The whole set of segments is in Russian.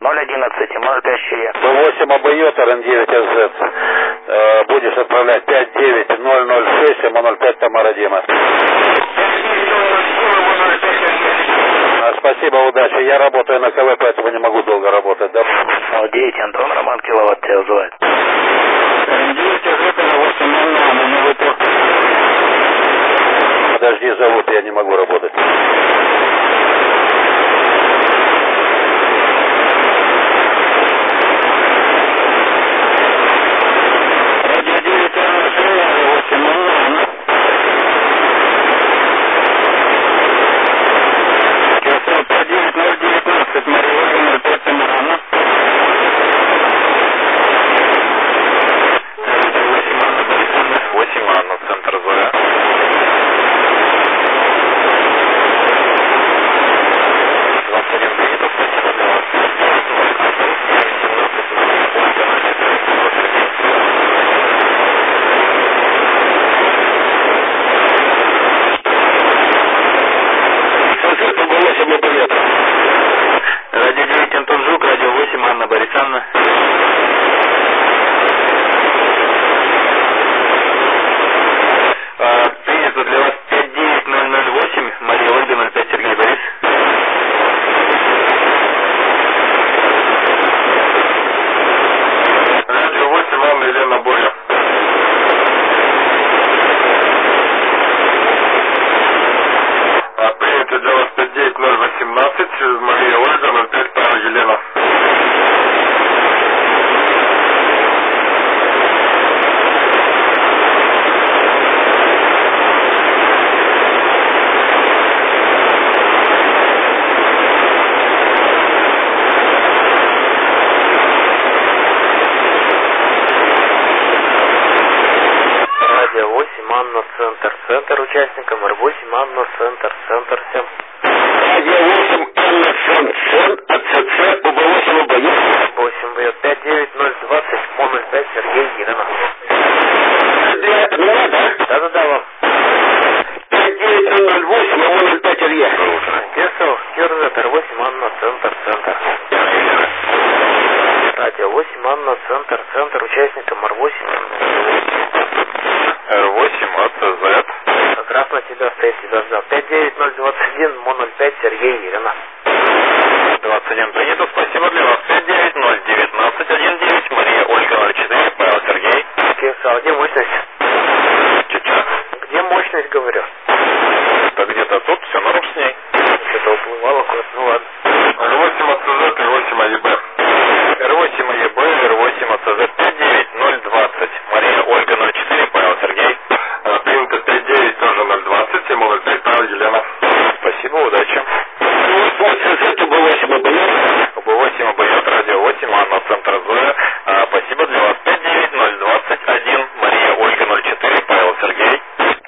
011 и 05 Щия. Б8 обойет РН9АЗ. Будешь отправлять 59006 МО05 Тамара Дима. Спасибо, удачи. Я работаю на КВ, поэтому не могу долго работать. Да? 9 Антон, Роман Киловатт тебя вызывает. Подожди, зовут, я не могу работать. Радио 9 Антон Жук, радио 8 Анна Борисовна. Принято для вас 59008, Мария Ольга, 05 Сергей Борис. Радио 8 Анна Елена Боря. Принято для вас 59018, Мария Ольга, 05 Тара Елена. Радио 8 Анна Центр, Центр участникам Р8 Анна Центр, Центр всем. Радио 8 Анна Центр, АЦЦ, УБ8 обойет. 8 бьет 59020, МО05 Сергей Елена. Для меня, да? Да-да-да, вам. 59008, МО05 Илья. Кесов, Кирзет, Р8 Анна Центр, Центр. Радио 8 Анна Центр, Центр участникам Р8. Р8 АЦЗ. Граф на тебя стоит, тебя ждал. 59021, МО05 Сергей Елена. 21 принято, спасибо для вас. 5901919, Мария Ольга, 04, Павел Сергей. Кесов, а где мощность? Чуть-чуть. Где мощность, говорю? Это где-то тут, все норм с ней. Что-то уплывало куда-то, ну ладно. Р8 АЦЗ, Р8 АЕБ. Р8 АЕБ, Р8 АЦЗ, 59020, Мария Ольга, 04, Павел Сергей. Принято 59 тоже 020, МО05 Павел Елена. Спасибо, удачи. АЦЗ, УБ8 обойет. УБ8 обойет, радио 8, Анна Центр Зоя. Спасибо для вас. 59021, Мария Ольга, 04, Павел Сергей.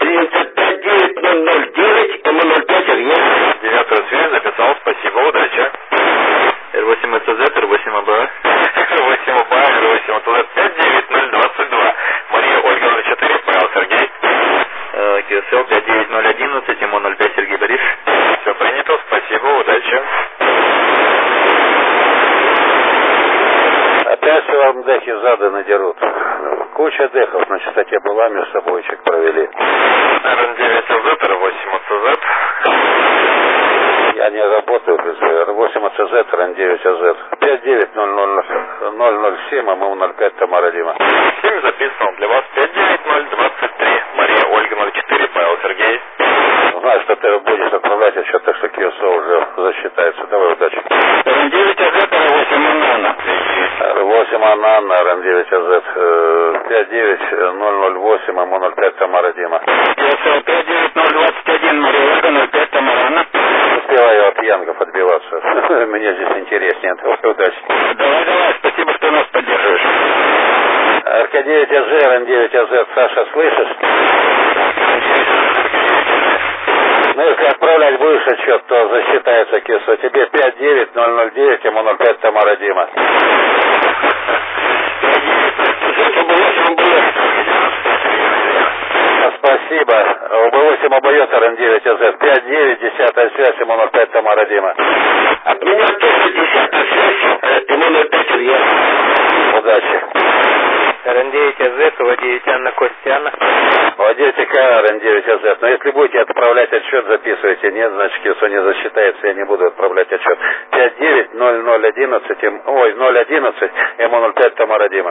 59009, МО05 Сергей. Девятую связь записал, спасибо, удачи. Р8 АЦЗ, Р8 АБ. Р8 УБА, Р8 АЦЗ, 59022, Мария Ольга, 04, Павел Сергей. КСЛ 59011, МО05 Сергей Борис. Все принято, спасибо, удачи. Опять вам дехи заданы дерут. Куча дехов на частоте была, между собойчик провели. РН9 АЗ, Р8 АЦЗ. Я не работаю без Р8 АЦЗ, РН9 АЗ. 59007, МО05 Тамара Дима. 7 записано для вас. 59023, Мария Ольга, 04, Павел Сергей. Знаю, что ты будешь отправлять отчет, так что КСО уже засчитается. Давай, удачи. Р9 АЗ, Р8 Анна. Р8 Анна, РН9 АЗ. 59008, МО05 Тамара Дима. КСЛ 59021, Мария Ольга, 05 Тамара Анна. Успеваю от янгов отбиваться. Мне здесь интереснее. Давай, удачи. Давай, спасибо, что нас поддерживаешь. РК9 АЗ, РН9 АЗ, Саша, слышишь? Ну, если отправлять будешь отчет, то засчитается КИСО. Тебе 59009, МО05 Тамара Дима. Спасибо. УБ8 обойет РН9 АЗ. 5-9, 10-я связь, МО05 Тамара Дима. От меня тоже 10-я связь. удачи. РН9АЗ, ОВА-9 Анна, Костяна. ОВА-9К, РН9АЗ. Но если будете отправлять отчет, записывайте. Нет, значит, КИСО не засчитается, я не буду отправлять отчет. 590011, ой, 011, МО-05 Тамара Дима.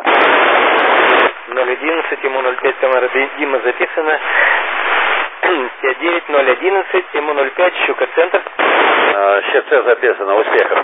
011, МО-05 Тамара Дима записано. 59011, МО-05, Щука-центр. ЩЦ записано, успехов.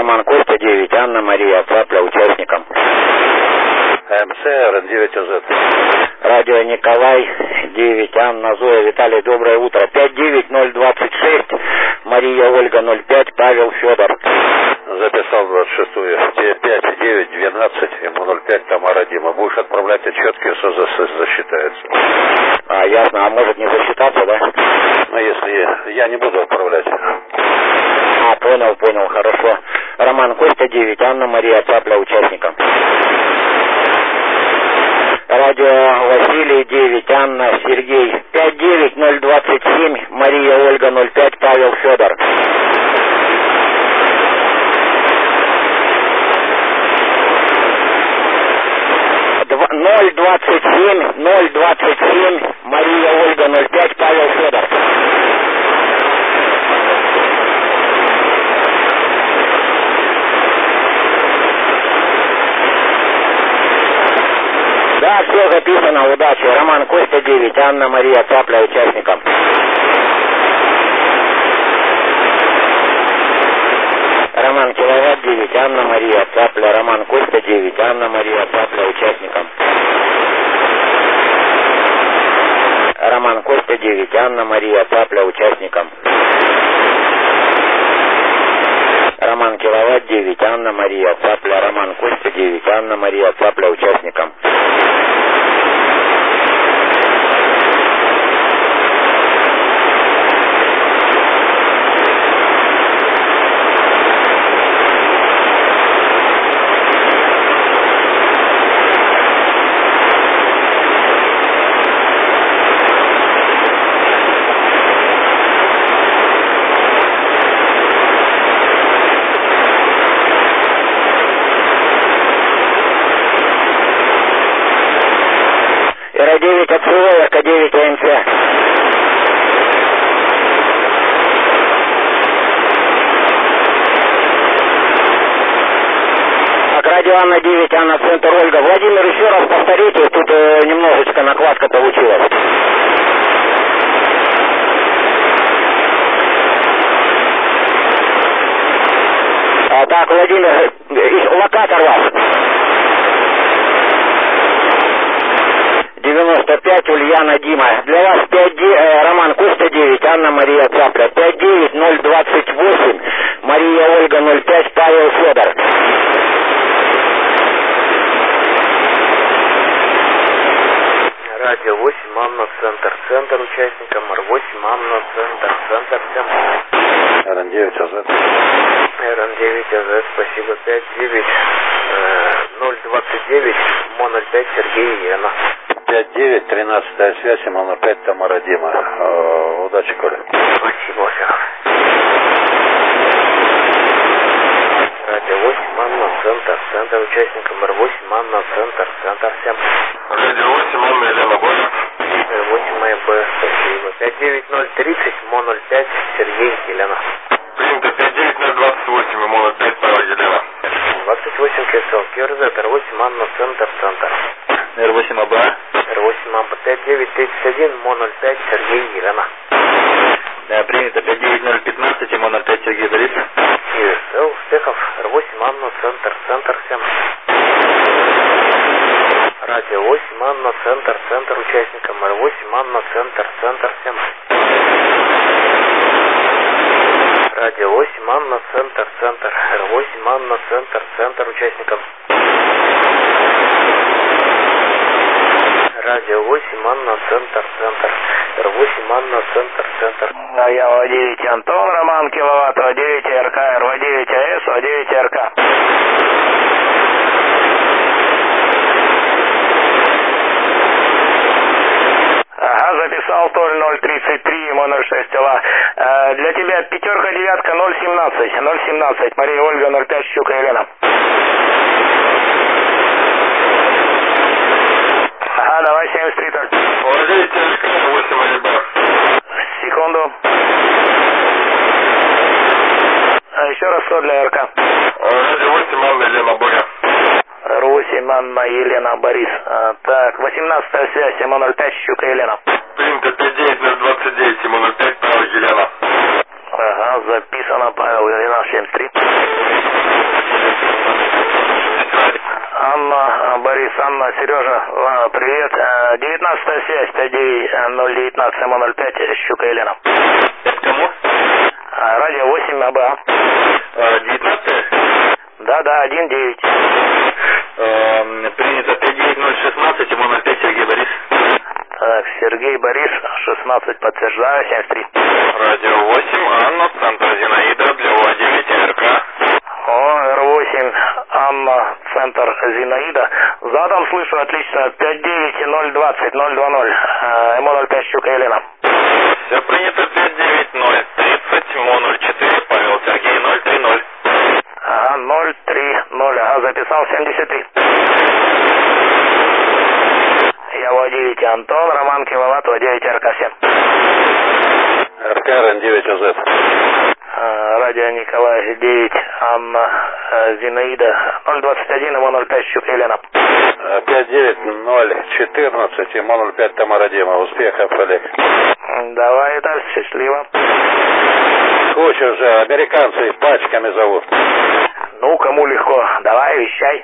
Роман Костя 9, Анна Мария Цапля участникам. МС РН9АЗ. Радио Николай 9, Анна Зоя Виталий, доброе утро. 59026, Мария Ольга 05, Павел Федор. Записал 26-ю. 5-9-12, ему 05, Тамара Дима. Будешь отправлять отчет, КИРСО засчитается. А, ясно. А может не засчитаться, да? Ну, если я не буду отправлять. А, понял, хорошо. Роман Костя 9, Анна Мария Цапля участникам. Радио Василий 9, Анна Сергей. 59027, Мария Ольга 05, Павел Федор. Ноль двадцать семь, Мария Ольга 05, Павел Федор. Да, все записано, удачи. Роман Костя 9, Анна Мария Цапля участникам. Роман Киловатт 9, Анна Мария Цапля. Роман Костя 9, Анна Мария Цапля участникам. Роман Костя 9, Анна Мария Цапля участникам. Роман Киловатт 9, Анна Мария Цапля. Роман Костя 9, Анна Мария Цапля участникам. Р9 от СВ, РК9 АМЦ. Так, радио Анна 9, Анна Центр, Ольга. Владимир, еще раз повторите, тут немножечко накладка получилась. Так, Владимир, локатор вас. 95, Ульяна Дима. Для вас 5, Роман Костя 9, Анна Мария Цапля. 59028, Мария Ольга 05, Павел Федор. Радио 8, Анна Центр участникам, Р8, Анна Центр, РН9 АЗ. РН9 АЗ, спасибо. 59029, МО05, Сергей и Елена. 5-9, 13-я связь, ему 05, Тамара Дима. Удачи, Коля. Спасибо, Василий. Радио 8, Анна Центр участникам, Р8, Анна Центр, всем. Радио 8, Анна Елена Боя. 8 моя Б, спасибо. 59030, МО05, Сергей, Елена. Принято 59028, ему 05, Павел, Елена. 28 КСЛ, КРЗ, Р8, Анна Центр. Р8 АБ. Р8 АБ, 5931, МО05, Сергей, Елена. Да, принято 59015, ему 05, Сергей Борис. КСЛ, успехов. Р8, Анна Центр, всем. Радио 8, Анна Центр участникам, Р8, Анна Центр, всем. Радио 8, Анна Центр, Р8, Анна Центр участникам. Радио 8, Анна Центр, Р8, Анна Центр. А я О9 Антон, Роман Киловатт, О9 РК, РВ9 АС, О9 РК. Ага, записал Толь 033, ему 06 ла. Для тебя 5, 9, 017, Мария Ольга 05, Щука Елена. Ага, давай 73 только. Владимир, 8 АБ. Секунду. Еще раз код для РК. Радио 8, Анна Елена Боя. Р8, Анна Елена Борис. Так, 18-я связь, ему 05, Щука Елена. Принято 59029, ему 05, Павел, Елена. Ага, записано, Павел, Елена 73. Борис, Анна, Сережа, привет. 19-я связь, 59019 МО05, Щука Елена. Это кому? Радио 8 АБА. 19? Да, 1-9. Принято 59016, МО05, Сергей Борис. Так, Сергей Борис, 16, подтверждаю, 73. Радио 8, Анна, центр Зинаида, для УА-9, РК. Р8, Анна, центр Зинаида. Задом слышу, отлично, 59020 020, МО05, Щука Елена. Все принято, 59030, МО04, Павел Сергей, 030. 030, записал 73. Я УА-9 Антон, Роман Киловатт, УА-9 РК-7. РК РН9 ОЗ. Радио Николай 9, Анна, Зинаида, 021, МО05, Щука Елена. 59014, МО05, Тамара Дима. Успехов, Олег. Давай, это счастливо. Куча же, американцы их пачками зовут. Ну, кому легко. Давай, вещай.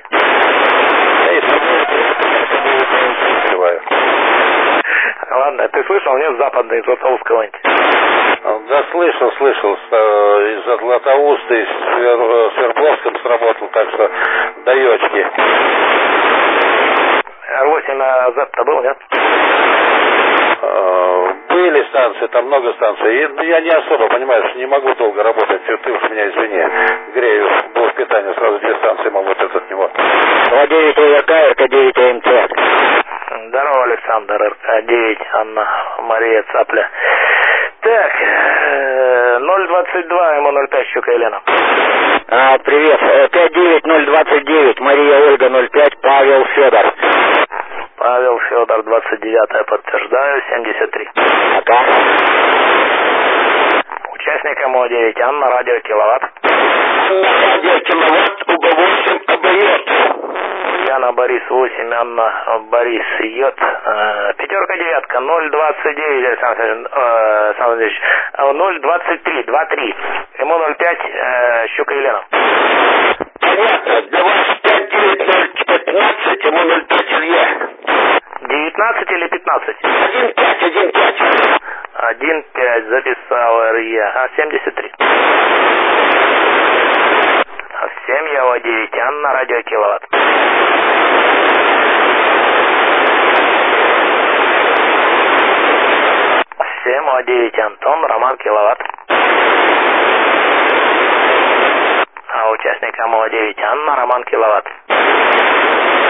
Ладно, ты слышал, нет, западный из Златоустского? Да, слышал. Из Златоуста, из Свердловском сработал, так что даечки. Р8 на Z-то был, нет? Были станции, там много станций. И я не особо, понимаешь, не могу долго работать. Ты уж меня извини. Грею блок питания, сразу 2 станции могу от него. УА-9 РК, РК-9 АМТ. Здорово, Александр, РК-9, Анна, Мария Цапля. Так, 022, МО05, Щука Елена. Привет, 59029, Мария Ольга 05, Павел Федор. Павел Федор, 29-я, подтверждаю, 73. Пока. Участник МО9, Анна, радио Киловатт. Радио Киловатт, УБ8, АБЙ. Яна, Борис 8, Анна, Борис Йод. 5-9, 029, Александр Александрович, 023, 23. МО05, Щука Елена. Понятно, для вас 59015, МО05, Илья. 19 или 15? 1-5. 1-5, записал РЕ. 73. Всем я УА-9, Анна, радио Киловатт. Всем УА-9, Антон, Роман Киловатт. Участникам УА-9, Анна, Роман Киловатт.